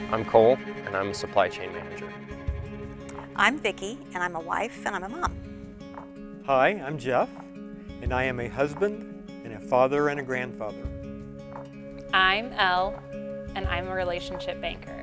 I'm Cole, and I'm a supply chain manager. I'm Vicki, and I'm a wife, and I'm a mom. Hi, I'm Jeff, and I am a husband and a father and a grandfather. I'm Elle, and I'm a relationship banker.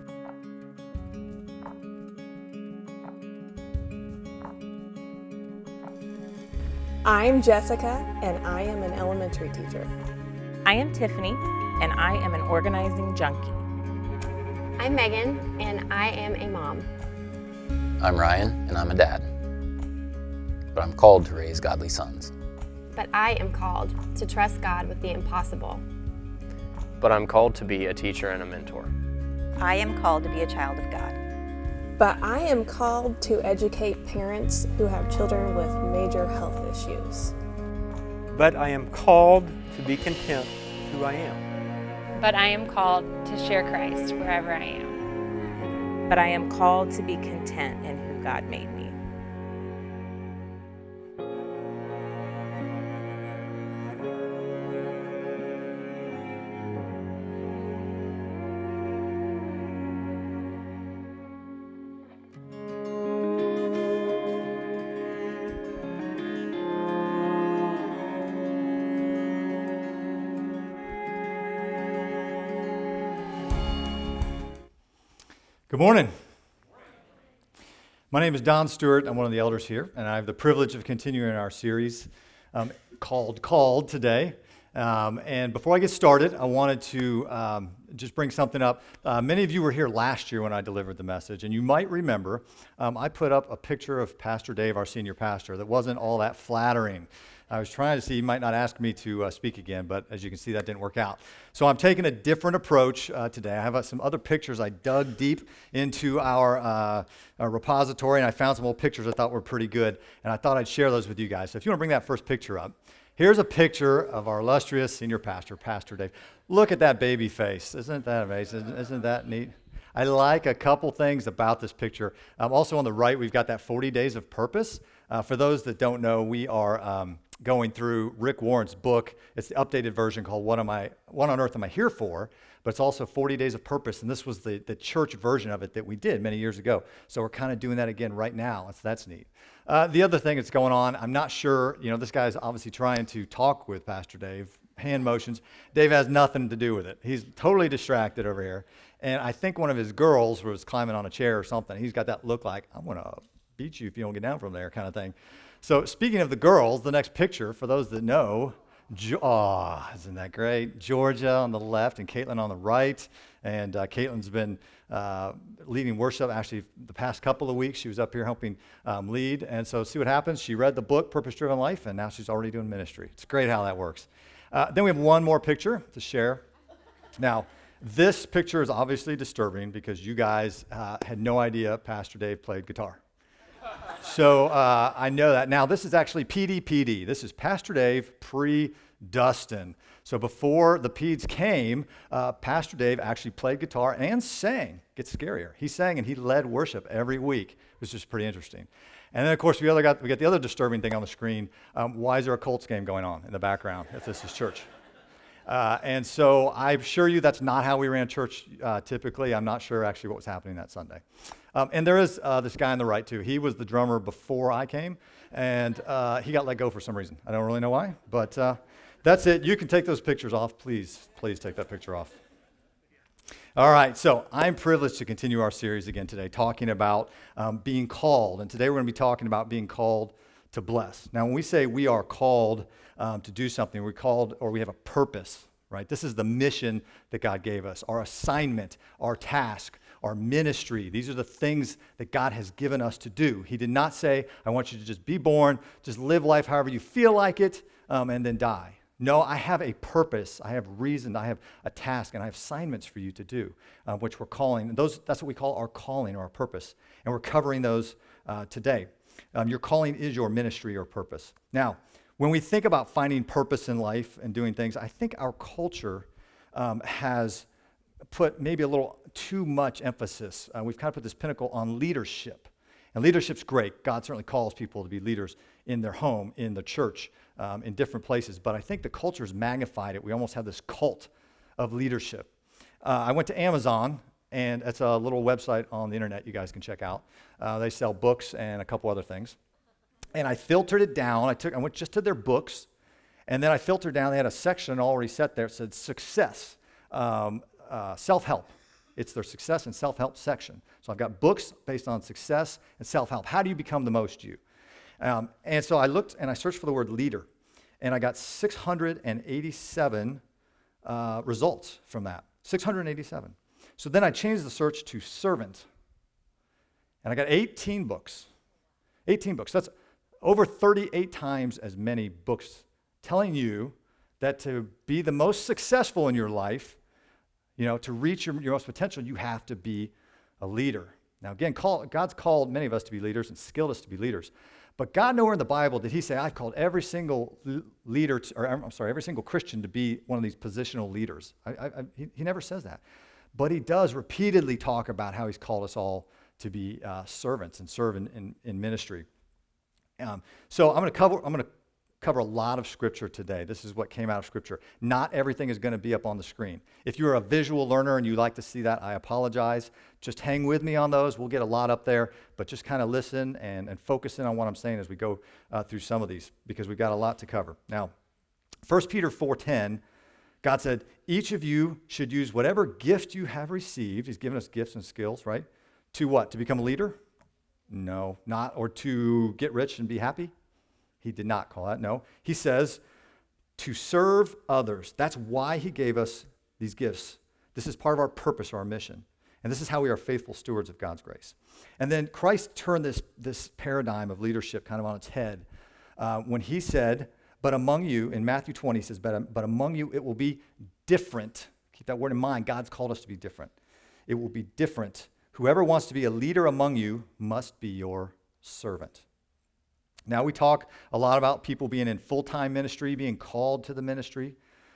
I'm Jessica, and I am an elementary teacher. I am Tiffany, and I am an organizing junkie. I'm Megan, and I am a mom. I'm Ryan, and I'm a dad. But I'm called to raise godly sons. But I am called to trust God with the impossible. But I'm called to be a teacher and a mentor. I am called to be a child of God. But I am called to educate parents who have children with major health issues. But I am called to be content with who I am. But I am called to share Christ wherever I am. But I am called to be content in who God made me. Good morning. My name is Don Stewart. I'm one of the elders here, and I have the privilege of continuing our series called today. And before I get started, I wanted to just bring something up. Many of you were here last year when I delivered the message, and you might remember I put up a picture of Pastor Dave, our senior pastor, that wasn't all that flattering. I was trying to see, he might not ask me to speak again, but as you can see, that didn't work out. So I'm taking a different approach today. I have some other pictures. I dug deep into our repository, and I found some old pictures I thought were pretty good, and I thought I'd share those with you guys. So if you want to bring that first picture up. Here's a picture of our illustrious senior pastor, Pastor Dave. Look at that baby face. Isn't that amazing? Isn't that neat? I like a couple things about this picture. Also on the right, we've got that 40 Days of Purpose. For those that don't know, we are going through Rick Warren's book. It's the updated version called What on Earth Am I Here For? But it's also 40 Days of Purpose, and this was the church version of it that we did many years ago. So we're kind of doing that again right now, so that's neat. The other thing that's going on, I'm not sure, this guy's obviously trying to talk with Pastor Dave, hand motions. Dave has nothing to do with it. He's totally distracted over here. And I think one of his girls was climbing on a chair or something. He's got that look like, I'm going to beat you if you don't get down from there kind of thing. So speaking of the girls, the next picture, for those that know, isn't that great? Georgia on the left and Caitlin on the right. And Caitlin's been leading worship actually the past couple of weeks. She was up here helping lead. And so see what happens. She read the book, Purpose Driven Life, and now she's already doing ministry. It's great how that works. Then we have one more picture to share. Now, this picture is obviously disturbing because you guys had no idea Pastor Dave played guitar. So I know that. Now, this is actually PD. This is Pastor Dave pre-Dustin. So before the Peds came, Pastor Dave actually played guitar and sang. Gets scarier. He sang and he led worship every week. It was just pretty interesting. And then, of course, we got the other disturbing thing on the screen. Why is there a Colts game going on in the background if this is church? And so I assure you that's not how we ran church typically. I'm not sure actually what was happening that Sunday. And there is this guy on the right too. He was the drummer before I came, and he got let go for some reason. I don't really know why, but that's it. You can take those pictures off. Please take that picture off. All right, so I'm privileged to continue our series again today, talking about being called. And today we're going to be talking about being called to bless. Now, when we say we are called to do something, we're called, or we have a purpose, right? This is the mission that God gave us, our assignment, our task, our ministry. These are the things that God has given us to do. He did not say, I want you to just be born, just live life however you feel like it, and then die. No, I have a purpose, I have reason, I have a task, and I have assignments for you to do, which we're calling, and that's what we call our calling or our purpose, and we're covering those today. Your calling is your ministry or purpose. Now, when we think about finding purpose in life and doing things, I think our culture has put maybe a little too much emphasis. We've kind of put this pinnacle on leadership. And leadership's great. God certainly calls people to be leaders in their home, in the church, in different places. But I think the culture's magnified it. We almost have this cult of leadership. I went to Amazon and it's a little website on the internet you guys can check out. They sell books and a couple other things. And I filtered it down. I went just to their books, and then I filtered down. They had a section already set there. It said success, self-help. It's their success and self-help section. So I've got books based on success and self-help. How do you become the most you? And so I looked and I searched for the word leader, and I got 687 results from that. 687. So then I changed the search to servant, and I got 18 books. 18 books. That's over 38 times as many books telling you that to be the most successful in your life, to reach your most potential, you have to be a leader. Now, again, God's called many of us to be leaders and skilled us to be leaders. But God, nowhere in the Bible did he say, I've called every single leader, every single Christian to be one of these positional leaders. He never says that. But he does repeatedly talk about how he's called us all to be servants and serve in ministry. So I'm going to cover a lot of Scripture today. This is what came out of Scripture. Not everything is going to be up on the screen. If you're a visual learner and you like to see that, I apologize. Just hang with me on those. We'll get a lot up there, but just kind of listen and focus in on what I'm saying as we go through some of these, because we've got a lot to cover. Now, 1 Peter 4:10, God said, each of you should use whatever gift you have received. He's given us gifts and skills, right? To what? To become a leader? No, not. Or to get rich and be happy? He did not call that, no. He says to serve others. That's why he gave us these gifts. This is part of our purpose, our mission. And this is how we are faithful stewards of God's grace. And then Christ turned this paradigm of leadership kind of on its head when he said, but among you, in Matthew 20, he says, but among you it will be different. Keep that word in mind. God's called us to be different. It will be different. Whoever wants to be a leader among you must be your servant. Now, we talk a lot about people being in full-time ministry, being called to the ministry.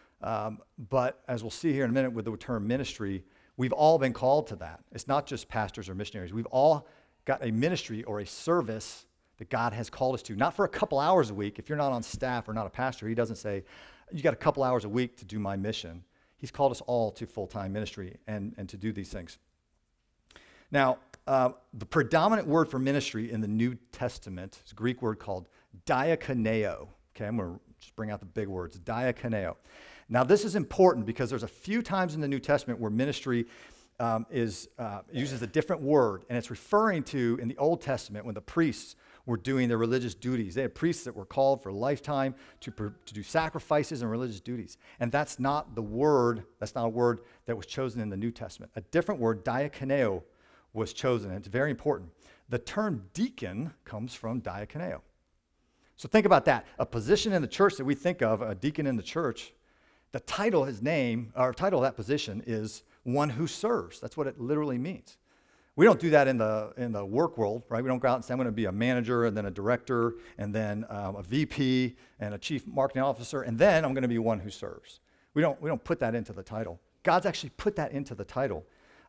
But as we'll see here in a minute with the term ministry, we've all been called to that. It's not just pastors or missionaries. We've all got a ministry or a service that God has called us to, not for a couple hours a week. If you're not on staff or not a pastor, he doesn't say, you got a couple hours a week to do my mission. He's called us all to full-time ministry and to do these things. Now, the predominant word for ministry in the New Testament is a Greek word called diakoneo. Okay, I'm going to just bring out the big words, diakoneo. Now, this is important because there's a few times in the New Testament where ministry uses a different word, and it's referring to, in the Old Testament, when the priests were doing their religious duties. They had priests that were called for a lifetime to do sacrifices and religious duties. And that's not a word that was chosen in the New Testament. A different word, diakoneo, was chosen. It's very important. The term deacon comes from diakoneo. So think about that. A position in the church that we think of, a deacon in the church, the title of that position is one who serves. That's what it literally means. We don't do that in the work world, right? We don't go out and say, I'm going to be a manager and then a director and then a VP and a chief marketing officer, and then I'm going to be one who serves. We don't put that into the title. God's actually put that into the title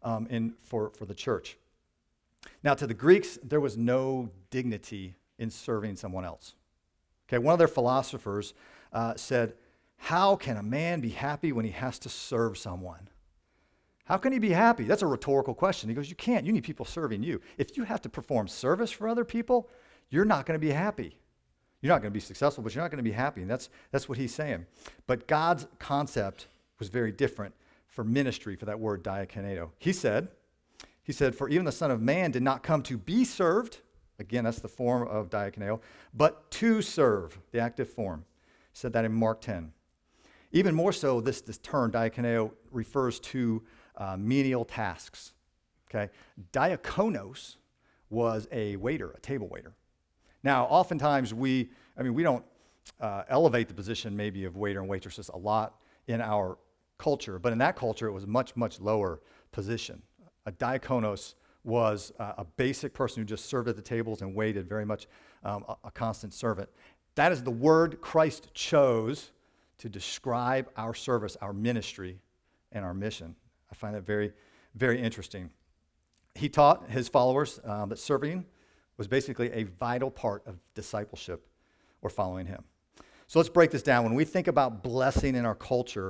for the church. Now, to the Greeks, there was no dignity in serving someone else. Okay, one of their philosophers said, how can a man be happy when he has to serve someone? How can he be happy? That's a rhetorical question. He goes, you can't. You need people serving you. If you have to perform service for other people, you're not going to be happy. You're not going to be successful, but you're not going to be happy. And that's what he's saying. But God's concept was very different for ministry, for that word diakoneo. He said, for even the Son of Man did not come to be served. Again, that's the form of diakoneo, but to serve, the active form. He said that in Mark 10. Even more so, this term, diakoneo, refers to menial tasks. Okay? Diakonos was a waiter, a table waiter. Now, oftentimes we don't elevate the position maybe of waiter and waitresses a lot in our culture, but in that culture, it was a much, much lower position. A diakonos was a basic person who just served at the tables and waited, very much a constant servant. That is the word Christ chose to describe our service, our ministry, and our mission. I find that very, very interesting. He taught his followers that serving was basically a vital part of discipleship or following him. So let's break this down. When we think about blessing in our culture,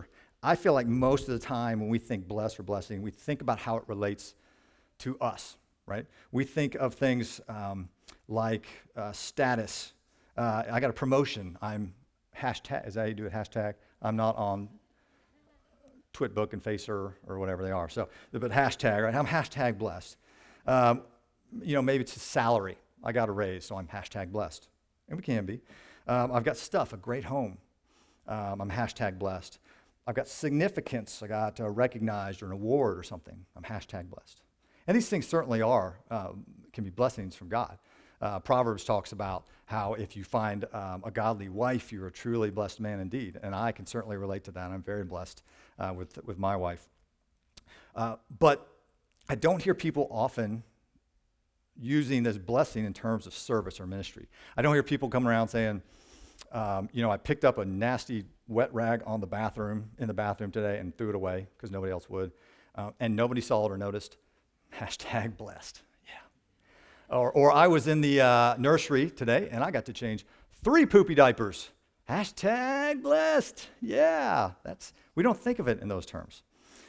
I feel like most of the time when we think blessed or blessing, we think about how it relates to us, right? We think of things like status. I got a promotion. I'm hashtag, is that how you do it, hashtag? I'm not on Twitbook and Facer or whatever they are. So, but hashtag, right? I'm hashtag blessed. Maybe it's a salary. I got a raise, so I'm hashtag blessed. And we can be. I've got stuff, a great home. I'm hashtag blessed. I've got significance. I got recognized or an award or something. I'm hashtag blessed. And these things certainly can be blessings from God. Proverbs talks about how if you find a godly wife, you're a truly blessed man indeed. And I can certainly relate to that. I'm very blessed with my wife. But I don't hear people often using this blessing in terms of service or ministry. I don't hear people coming around saying, I picked up a nasty wet rag in the bathroom today and threw it away because nobody else would. And nobody saw it or noticed. Hashtag blessed. Yeah. Or I was in the nursery today and I got to change 3 poopy diapers. Hashtag blessed. Yeah. We don't think of it in those terms.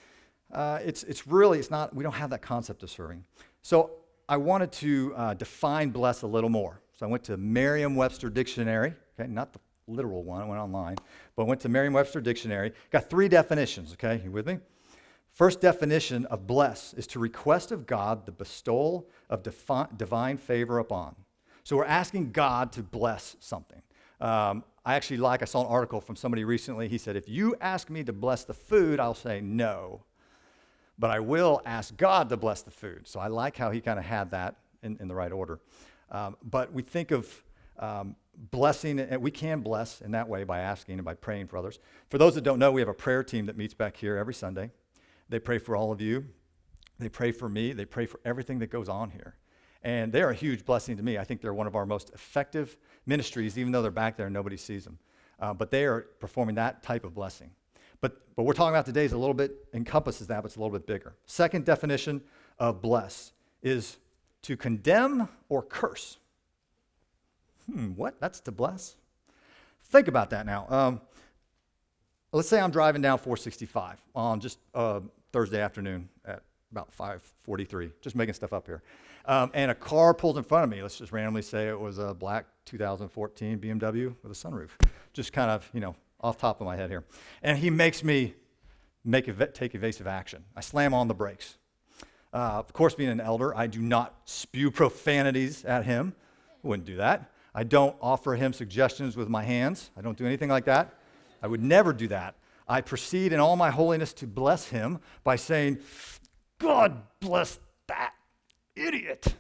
It's not, we don't have that concept of serving. So I wanted to define bless a little more. So I went to Merriam-Webster Dictionary, okay, not the literal one, I went online, but I went to Merriam-Webster Dictionary, got 3 definitions, okay, you with me? First definition of bless is to request of God the bestowal of divine favor upon. So we're asking God to bless something. I saw an article from somebody recently, he said, if you ask me to bless the food, I'll say no. But I will ask God to bless the food. So I like how he kind of had that in the right order. But we think of blessing, and we can bless in that way by asking and by praying for others. For those that don't know, we have a prayer team that meets back here every Sunday. They pray for all of you. They pray for me. They pray for everything that goes on here. And they're a huge blessing to me. I think they're one of our most effective ministries, even though they're back there and nobody sees them. But they are performing that type of blessing. But what we're talking about today is a little bit, encompasses that, but it's a little bit bigger. Second definition of bless is to condemn or curse. What? That's to bless? Think about that now. Let's say I'm driving down 465 on just Thursday afternoon at about 5:43, just making stuff up here. And a car pulls in front of me. Let's just randomly say it was a black 2014 BMW with a sunroof. Just kind of, off top of my head here. And he makes me take evasive action. I slam on the brakes. Of course, being an elder, I do not spew profanities at him. I wouldn't do that. I don't offer him suggestions with my hands. I don't do anything like that. I would never do that. I proceed in all my holiness to bless him by saying, God bless that idiot.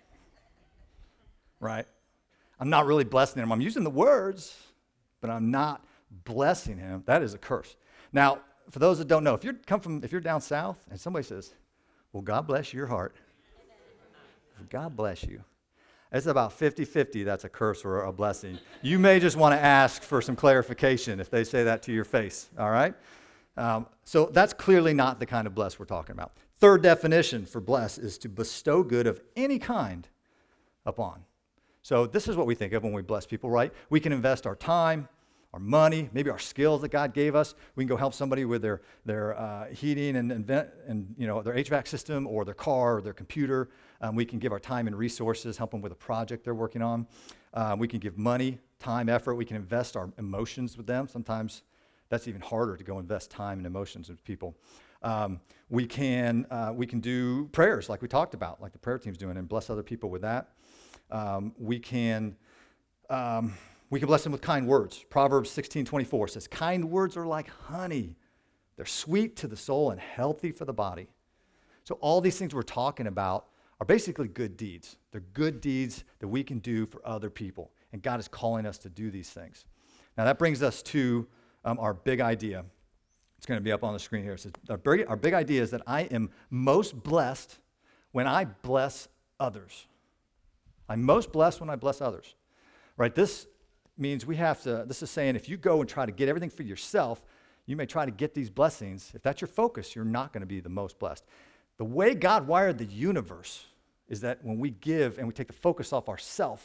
Right? I'm not really blessing him. I'm using the words, but I'm not blessing him. That is a curse. Now, for those that don't know, if you're down south and somebody says, well, God bless your heart. God bless you. It's about 50-50 that's a curse or a blessing. You may just want to ask for some clarification if they say that to your face, all right? So that's clearly not the kind of bless we're talking about. Third definition for bless is to bestow good of any kind upon. So this is what we think of when we bless people, right? We can invest our time, our money, maybe our skills that God gave us. We can go help somebody with their heating and their HVAC system or their car or their computer. We can give our time and resources, help them with a project they're working on. We can give money, time, effort. We can invest our emotions with them. Sometimes that's even harder to go invest time and emotions with people. We can do prayers like we talked about, like the prayer team's doing, and bless other people with that. We can bless them with kind words. Proverbs 16:24 says, kind words are like honey. They're sweet to the soul and healthy for the body. So all these things we're talking about are basically good deeds. They're good deeds that we can do for other people. And God is calling us to do these things. Now that brings us to our big idea. It's going to be up on the screen here. It says, our big idea is that I am most blessed when I bless others. I'm most blessed when I bless others. Right? This means this is saying if you go and try to get everything for yourself, you may try to get these blessings. If that's your focus, you're not going to be the most blessed. The way God wired the universe is that when we give and we take the focus off ourself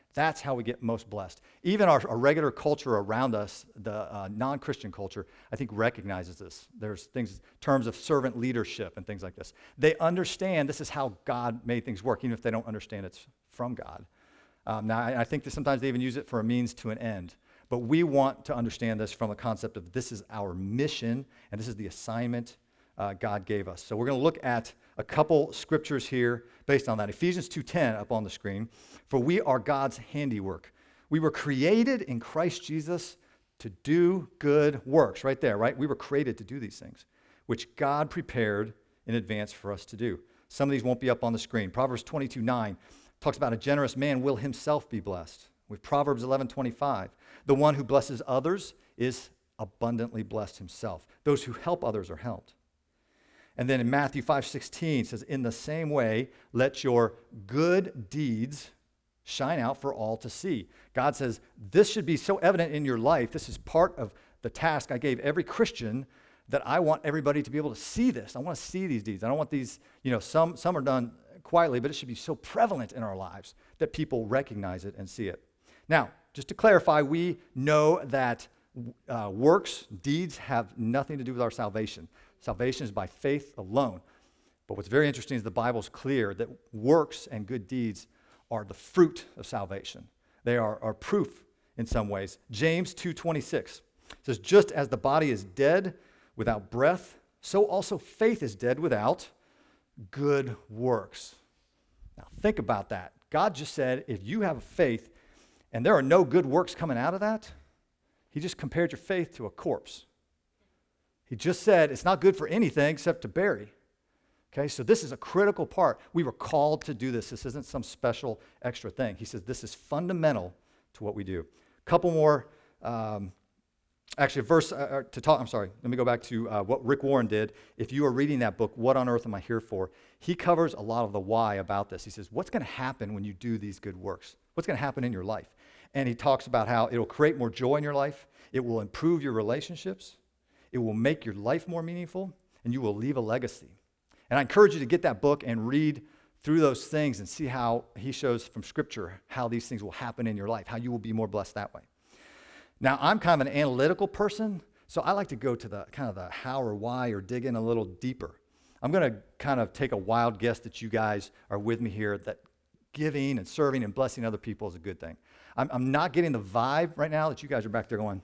That's how we get most blessed. Even our regular culture around us, the non-Christian culture, I think recognizes this. There's terms of servant leadership and things like this. They understand this is how God made things work, even if they don't understand it's from God. Now, I think that sometimes they even use it for a means to an end. But we want to understand this from a concept of this is our mission, and this is the assignment God gave us. So we're going to look at a couple scriptures here based on that. Ephesians 2:10 up on the screen. For we are God's handiwork. We were created in Christ Jesus to do good works. Right there, right? We were created to do these things, which God prepared in advance for us to do. Some of these won't be up on the screen. Proverbs 22:9 talks about a generous man will himself be blessed. With Proverbs 11:25, the one who blesses others is abundantly blessed himself. Those who help others are helped. And then in Matthew 5:16 says, in the same way, let your good deeds shine out for all to see. God says, this should be so evident in your life. This is part of the task I gave every Christian that I want everybody to be able to see this. I want to see these deeds. I don't want these, some are done quietly, but it should be so prevalent in our lives that people recognize it and see it. Now, just to clarify, we know that works, deeds have nothing to do with our salvation. Salvation is by faith alone. But what's very interesting is the Bible's clear that works and good deeds are the fruit of salvation. They are proof in some ways. James 2:26 says, just as the body is dead without breath, so also faith is dead without good works. Now think about that. God just said, if you have faith and there are no good works coming out of that, he just compared your faith to a corpse. He just said it's not good for anything except to bury. Okay, so this is a critical part. We were called to do this. This isn't some special extra thing. He says this is fundamental to what we do. A couple more, let me go back to what Rick Warren did. If you are reading that book, What on Earth Am I Here For? He covers a lot of the why about this. He says, what's going to happen when you do these good works? What's going to happen in your life? And he talks about how it will create more joy in your life. It will improve your relationships. It will make your life more meaningful, and you will leave a legacy. And I encourage you to get that book and read through those things and see how he shows from Scripture how these things will happen in your life, how you will be more blessed that way. Now, I'm kind of an analytical person, so I like to go to the kind of the how or why or dig in a little deeper. I'm going to kind of take a wild guess that you guys are with me here that giving and serving and blessing other people is a good thing. I'm not getting the vibe right now that you guys are back there going,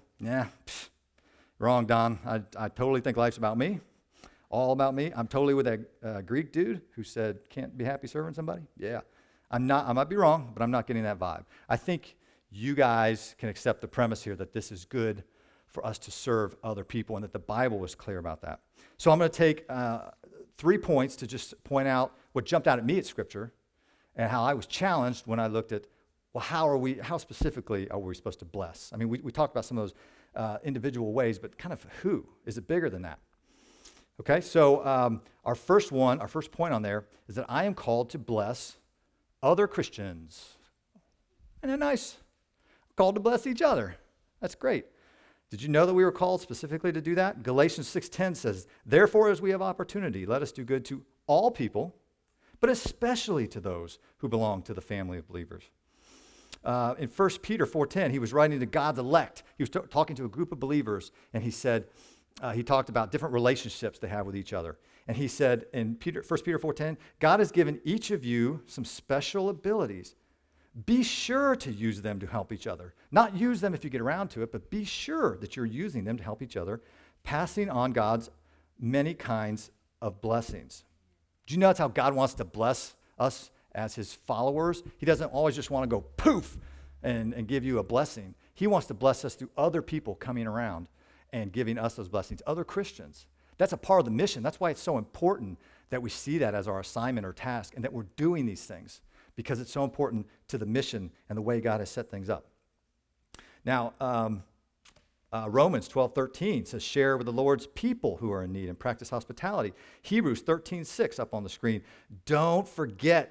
wrong, Don. I totally think life's about me, all about me. I'm totally with that Greek dude who said, can't be happy serving somebody. Yeah, I might be wrong, but I'm not getting that vibe. I think you guys can accept the premise here that this is good for us to serve other people and that the Bible was clear about that. So I'm going to take 3 points to just point out what jumped out at me at Scripture and how I was challenged when I looked at, well, how specifically are we supposed to bless? I mean, we talked about some of those individual ways, but kind of who? Is it bigger than that? Okay, so our first point on there is that I am called to bless other Christians. Isn't that nice? Called to bless each other. That's great. Did you know that we were called specifically to do that? Galatians 6:10 says, therefore, as we have opportunity, let us do good to all people, but especially to those who belong to the family of believers. In 1 Peter 4:10, he was writing to God's elect. He was talking to a group of believers, and he said, he talked about different relationships they have with each other. And he said in 1 Peter 4:10, God has given each of you some special abilities. Be sure to use them to help each other. Not use them if you get around to it, but be sure that you're using them to help each other, passing on God's many kinds of blessings. Do you know that's how God wants to bless us as his followers? He doesn't always just want to go poof and give you a blessing. He wants to bless us through other people coming around and giving us those blessings, other Christians. That's a part of the mission. That's why it's so important that we see that as our assignment or task and that we're doing these things, because it's so important to the mission and the way God has set things up. Now, Romans 12:13 says, share with the Lord's people who are in need and practice hospitality. Hebrews 13:6 up on the screen. Don't forget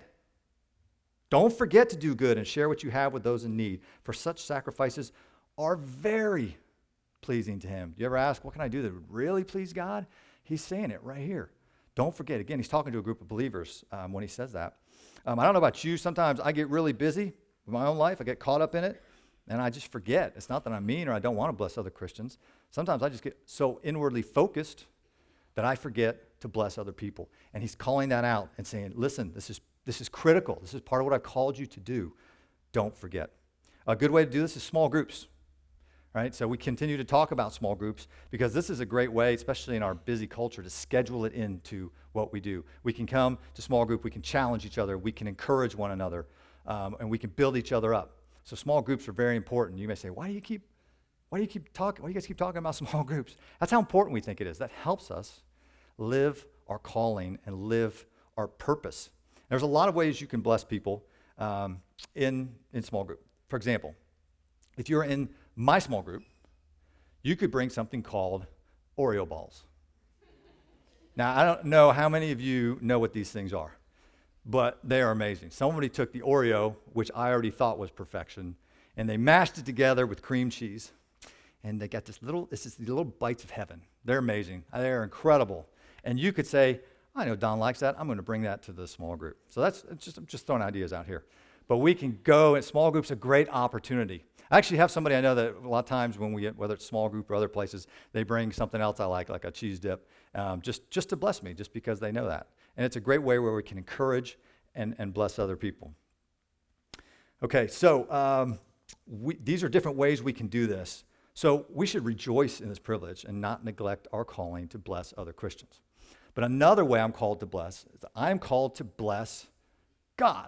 to do good and share what you have with those in need, for such sacrifices are very pleasing to him. Do you ever ask, what can I do that would really please God? He's saying it right here. Don't forget. Again, he's talking to a group of believers when he says that. I don't know about you. Sometimes I get really busy with my own life. I get caught up in it, and I just forget. It's not that I'm mean or I don't want to bless other Christians. Sometimes I just get so inwardly focused that I forget to bless other people. And he's calling that out and saying, listen, this is critical. This is part of what I've called you to do. Don't forget. A good way to do this is small groups. Right? So we continue to talk about small groups because this is a great way, especially in our busy culture, to schedule it into what we do. We can come to small group, we can challenge each other, we can encourage one another, and we can build each other up. So small groups are very important. You may say, why do you guys keep talking about small groups? That's how important we think it is. That helps us live our calling and live our purpose. There's a lot of ways you can bless people in small group. For example, if you're in my small group, you could bring something called Oreo balls. Now, I don't know how many of you know what these things are, but they are amazing. Somebody took the Oreo, which I already thought was perfection, and they mashed it together with cream cheese, and they got these little bites of heaven. They're amazing. They're incredible. And you could say, I know Don likes that. I'm going to bring that to the small group. So I'm just throwing ideas out here. But we can go, and small group's a great opportunity. I actually have somebody I know that a lot of times when we get, whether it's small group or other places, they bring something else I like a cheese dip, just to bless me, just because they know that. And it's a great way where we can encourage and bless other people. Okay, so these are different ways we can do this. So we should rejoice in this privilege and not neglect our calling to bless other Christians. But another way I'm called to bless is I'm called to bless God.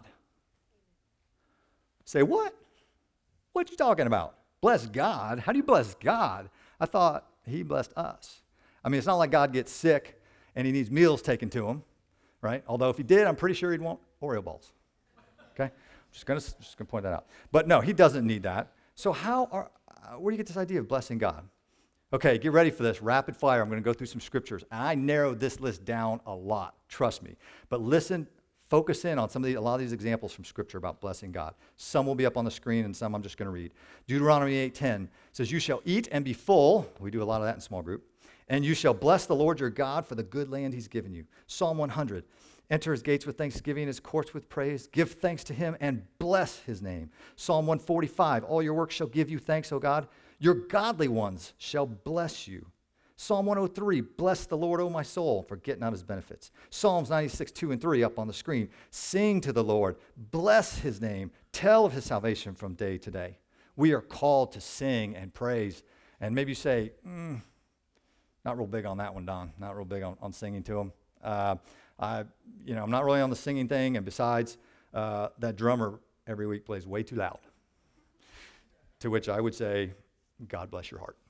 Say, what? What you talking about? Bless God? How do you bless God? I thought he blessed us. I mean, it's not like God gets sick and he needs meals taken to him, right? Although if he did, I'm pretty sure he'd want Oreo balls. Okay? I'm just gonna point that out. But no, he doesn't need that. So where do you get this idea of blessing God? Okay, get ready for this. Rapid fire. I'm going to go through some scriptures. And I narrowed this list down a lot. Trust me. But listen. Focus in on a lot of these examples from Scripture about blessing God. Some will be up on the screen, and some I'm just going to read. Deuteronomy 8:10 says, you shall eat and be full. We do a lot of that in small group. And you shall bless the Lord your God for the good land he's given you. Psalm 100, enter his gates with thanksgiving, his courts with praise. Give thanks to him and bless his name. Psalm 145, all your works shall give you thanks, O God. Your godly ones shall bless you. Psalm 103, bless the Lord, O my soul, forget not his benefits. Psalms 96, 2 and 3 up on the screen. Sing to the Lord, bless his name, tell of his salvation from day to day. We are called to sing and praise. And maybe you say, not real big on that one, Don. Not real big on singing to him. I'm not really on the singing thing. And besides, that drummer every week plays way too loud. To which I would say, God bless your heart.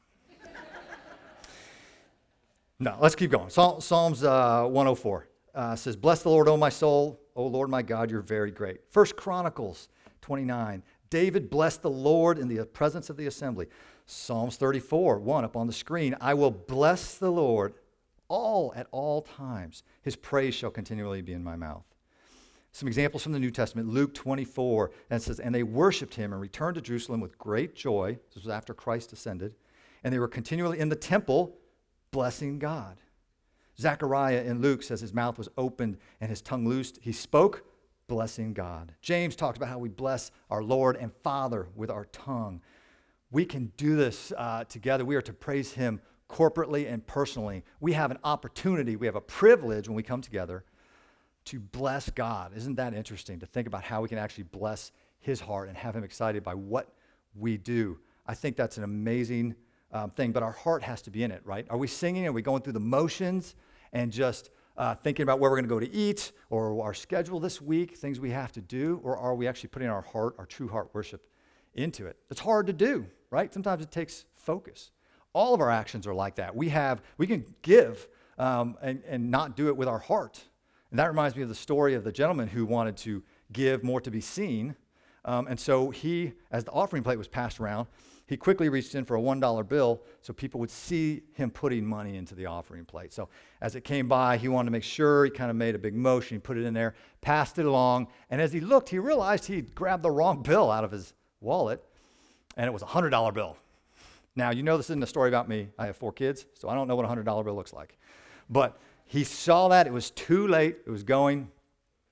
No, let's keep going. Psalms 104 says, bless the Lord, O my soul. O Lord, my God, you're very great. 1 Chronicles 29, David blessed the Lord in the presence of the assembly. Psalms 34, 1 up on the screen. I will bless the Lord at all times. His praise shall continually be in my mouth. Some examples from the New Testament, Luke 24, and it says, and they worshiped him and returned to Jerusalem with great joy. This was after Christ ascended. And they were continually in the temple blessing God. Zechariah in Luke says his mouth was opened and his tongue loosed. He spoke, blessing God. James talks about how we bless our Lord and Father with our tongue. We can do this together. We are to praise him corporately and personally. We have an opportunity, we have a privilege when we come together to bless God. Isn't that interesting to think about how we can actually bless his heart and have him excited by what we do? I think that's an amazing thing, but our heart has to be in it, right? Are we singing? Are we going through the motions and just thinking about where we're going to go to eat or our schedule this week, things we have to do, or are we actually putting our heart, our true heart worship into it? It's hard to do, right? Sometimes it takes focus. All of our actions are like that. We can give and not do it with our heart. And that reminds me of the story of the gentleman who wanted to give more to be seen. And so he, as the offering plate was passed around, he quickly reached in for a $1 bill so people would see him putting money into the offering plate. So as it came by, he wanted to make sure. He kind of made a big motion. He put it in there, passed it along. And as he looked, he realized he'd grabbed the wrong bill out of his wallet, and it was a $100 bill. Now, you know this isn't a story about me. I have 4 kids, so I don't know what a $100 bill looks like. But he saw that. It was too late. It was going.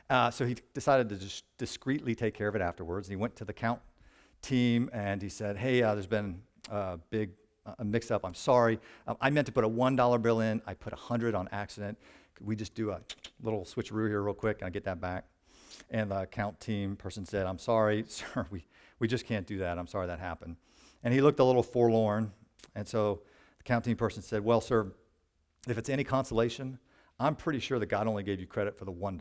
So he decided to just discreetly take care of it afterwards. And he went to the count team and he said, hey, there's been a big mix-up. I'm sorry. I meant to put a $1 bill in. I put 100 on accident. Could we just do a little switcheroo here real quick and I get that back? And the account team person said, I'm sorry, sir, we just can't do that. I'm sorry that happened. And he looked a little forlorn. And so the account team person said, well, sir, if it's any consolation, I'm pretty sure that God only gave you credit for the $1.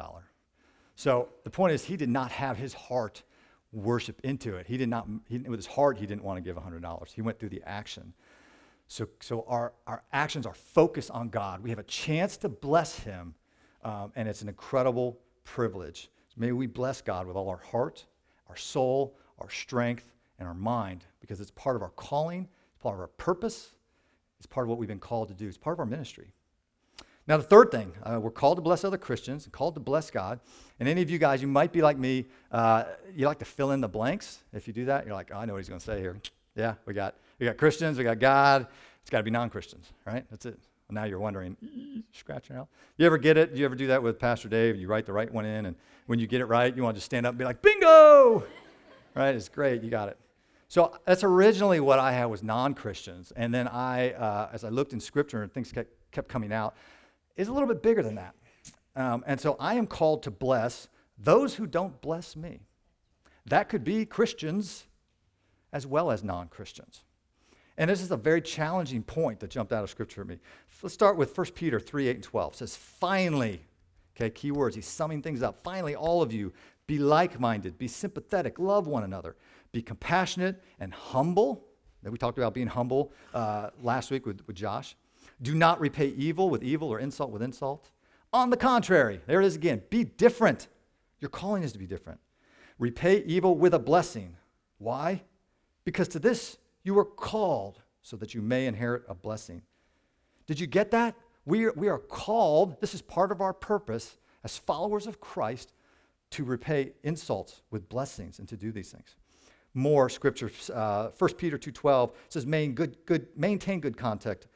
So the point is, he did not have his heart worship into it. With his heart, he didn't want to give $100. He went through the action. So our actions are focused on God. We have a chance to bless him, and it's an incredible privilege. So may we bless God with all our heart, our soul, our strength, and our mind, because it's part of our calling, it's part of our purpose, it's part of what we've been called to do. It's part of our ministry. Now, the third thing, we're called to bless other Christians and called to bless God. And any of you guys, you might be like me, you like to fill in the blanks. If you do that, you're like, oh, I know what he's going to say here. Yeah, we got Christians, we got God. It's got to be non-Christians, right? That's it. Well, now you're wondering, scratching out. You ever get it? You ever do that with Pastor Dave? You write the right one in, and when you get it right, you want to just stand up and be like, bingo! Right? It's great. You got it. So that's originally what I had was non-Christians. And then as I looked in Scripture and things kept coming out, it's a little bit bigger than that. And so I am called to bless those who don't bless me. That could be Christians as well as non-Christians. And this is a very challenging point that jumped out of Scripture at me. Let's start with 1 Peter 3, 8, and 12. It says, finally, okay, key words, he's summing things up. Finally, all of you, be like-minded, be sympathetic, love one another, be compassionate and humble. Then we talked about being humble last week with Josh. Do not repay evil with evil or insult with insult. On the contrary, there it is again, be different. Your calling is to be different. Repay evil with a blessing. Why? Because to this you were called so that you may inherit a blessing. Did you get that? We are called, this is part of our purpose as followers of Christ, to repay insults with blessings and to do these things. More scripture, 1 Peter 2:12 says, maintain good conduct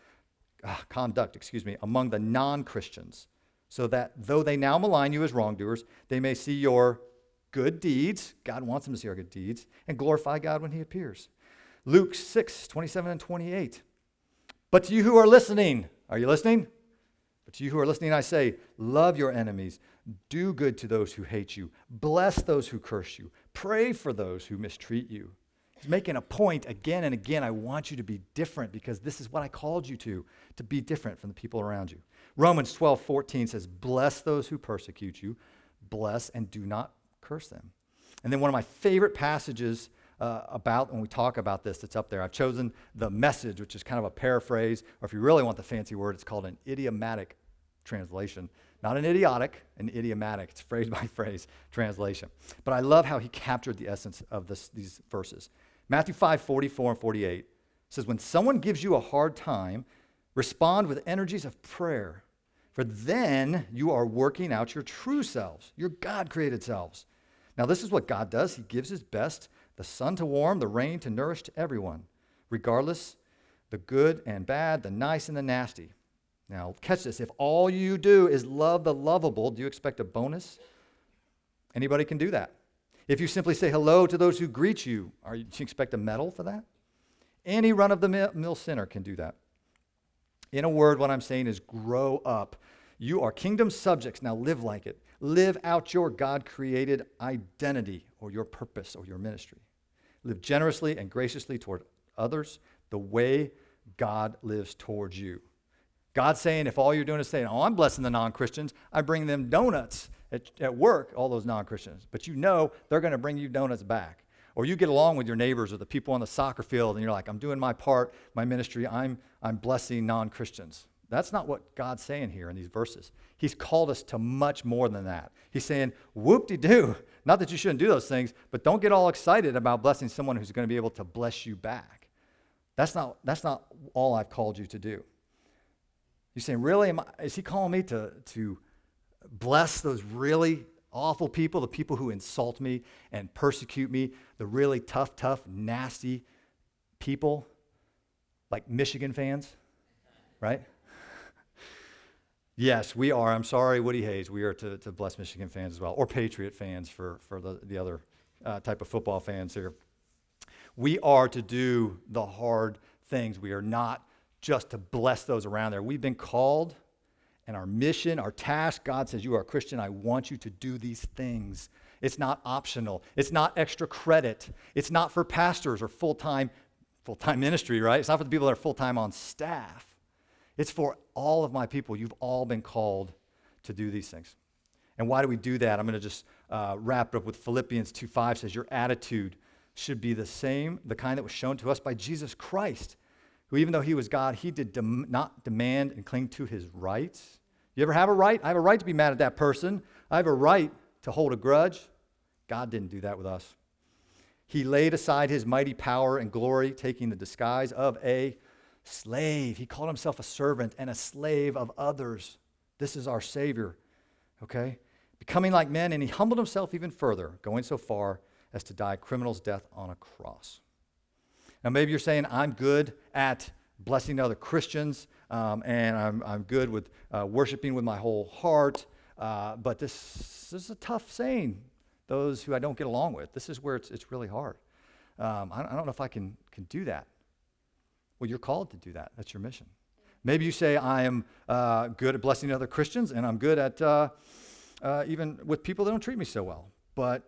among the non-Christians, so that though they now malign you as wrongdoers, they may see your good deeds, God wants them to see our good deeds, and glorify God when he appears. Luke 6:27 and 28. But to you who are listening, are you listening? But to you who are listening, I say, love your enemies, do good to those who hate you, bless those who curse you, pray for those who mistreat you. He's making a point again and again. I want you to be different because this is what I called you to be different from the people around you. Romans 12:14 says, bless those who persecute you, bless and do not curse them. And then one of my favorite passages about when we talk about this that's up there, I've chosen the Message, which is kind of a paraphrase, or if you really want the fancy word, it's called an idiomatic translation. Not an idiotic, an idiomatic. It's phrase by phrase translation. But I love how he captured the essence of these verses. Matthew 5:44 and 48 says, when someone gives you a hard time, respond with energies of prayer, for then you are working out your true selves, your God-created selves. Now this is what God does. He gives his best, the sun to warm, the rain to nourish to everyone, regardless, the good and bad, the nice and the nasty. Now catch this. If all you do is love the lovable, do you expect a bonus? Anybody can do that. If you simply say hello to those who greet you, do you expect a medal for that? Any run-of-the-mill sinner can do that. In a word, what I'm saying is grow up. You are kingdom subjects. Now live like it. Live out your God-created identity or your purpose or your ministry. Live generously and graciously toward others the way God lives towards you. God's saying if all you're doing is saying, oh, I'm blessing the non-Christians, I bring them donuts at work, all those non-Christians. But you know they're going to bring you donuts back. Or you get along with your neighbors or the people on the soccer field and you're like, I'm doing my part, my ministry, I'm blessing non-Christians. That's not what God's saying here in these verses. He's called us to much more than that. He's saying, whoop-de-doo. Not that you shouldn't do those things, but don't get all excited about blessing someone who's going to be able to bless you back. That's not all I've called you to do. You're saying, really? Is he calling me to bless those really awful people, the people who insult me and persecute me, the really tough, nasty people like Michigan fans, right? Yes, we are. I'm sorry, Woody Hayes. We are to bless Michigan fans as well, or Patriot fans for the other type of football fans here. We are to do the hard things. We are not just to bless those around there. We've been called, and our mission, our task, God says, you are a Christian, I want you to do these things. It's not optional. It's not extra credit. It's not for pastors or full-time ministry, right? It's not for the people that are full-time on staff. It's for all of my people. You've all been called to do these things. And why do we do that? I'm going to just wrap it up with Philippians 2:5 says, your attitude should be the same, the kind that was shown to us by Jesus Christ, who even though he was God, he did not demand and cling to his rights. You ever have a right? I have a right to be mad at that person. I have a right to hold a grudge. God didn't do that with us. He laid aside his mighty power and glory, taking the disguise of a slave. He called himself a servant and a slave of others. This is our Savior, okay? Becoming like men, and he humbled himself even further, going so far as to die a criminal's death on a cross. Now, maybe you're saying, I'm good at blessing other Christians, and I'm good with worshiping with my whole heart, but this is a tough saying, those who I don't get along with. This is where it's really hard. I don't know if I can do that. Well, you're called to do that. That's your mission. Maybe you say, I am good at blessing other Christians, and I'm good at even with people that don't treat me so well. But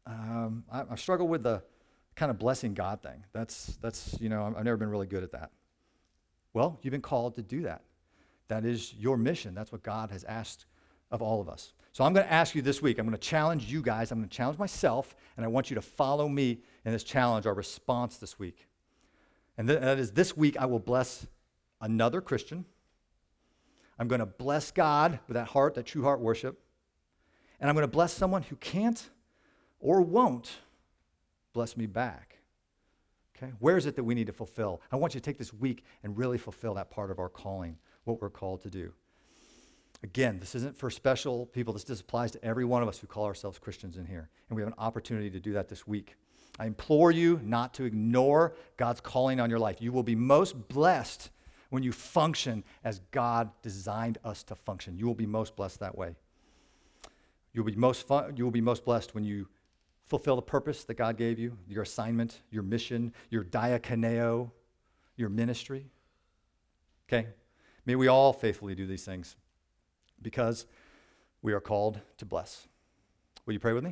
I struggle with the kind of blessing God thing. That's I've never been really good at that. Well, you've been called to do that. That is your mission. That's what God has asked of all of us. So I'm going to ask you this week, I'm going to challenge you guys, I'm going to challenge myself, and I want you to follow me in this challenge, our response this week. And that is, this week I will bless another Christian. I'm going to bless God with that heart, that true heart worship. And I'm going to bless someone who can't or won't bless me back. Okay? Where is it that we need to fulfill? I want you to take this week and really fulfill that part of our calling, what we're called to do. Again, this isn't for special people. This applies to every one of us who call ourselves Christians in here. And we have an opportunity to do that this week. I implore you not to ignore God's calling on your life. You will be most blessed when you function as God designed us to function. You will be most blessed that way. You will be most blessed when you fulfill the purpose that God gave you, your assignment, your mission, your diakoneo, your ministry. Okay? May we all faithfully do these things because we are called to bless. Will you pray with me?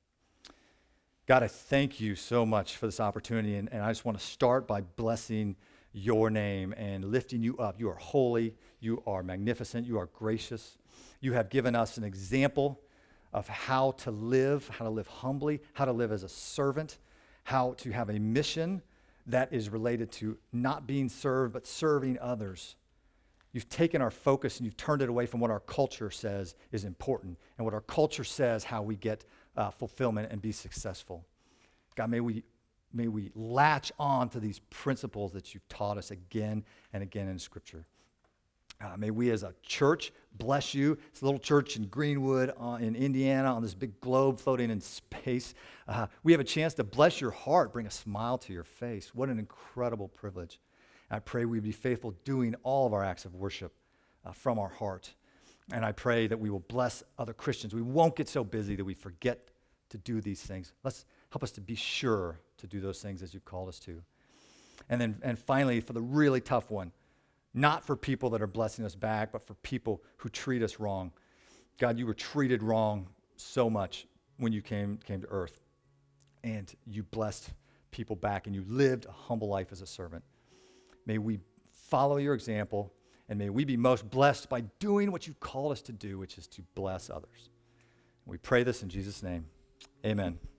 God, I thank you so much for this opportunity, and I just want to start by blessing your name and lifting you up. You are holy, you are magnificent, you are gracious. You have given us an example of how to live humbly, how to live as a servant, how to have a mission that is related to not being served, but serving others. You've taken our focus and you've turned it away from what our culture says is important and what our culture says how we get fulfillment and be successful. God, may we latch on to these principles that you've taught us again and again in Scripture. May we as a church bless you. It's a little church in Greenwood in Indiana on this big globe floating in space. We have a chance to bless your heart, bring a smile to your face. What an incredible privilege. I pray we be faithful doing all of our acts of worship from our heart. And I pray that we will bless other Christians. We won't get so busy that we forget to do these things. Help us to be sure to do those things as you've called us to. And finally, for the really tough one, not for people that are blessing us back, but for people who treat us wrong. God, you were treated wrong so much when you came to earth. And you blessed people back, and you lived a humble life as a servant. May we follow your example, and may we be most blessed by doing what you've called us to do, which is to bless others. We pray this in Jesus' name. Amen.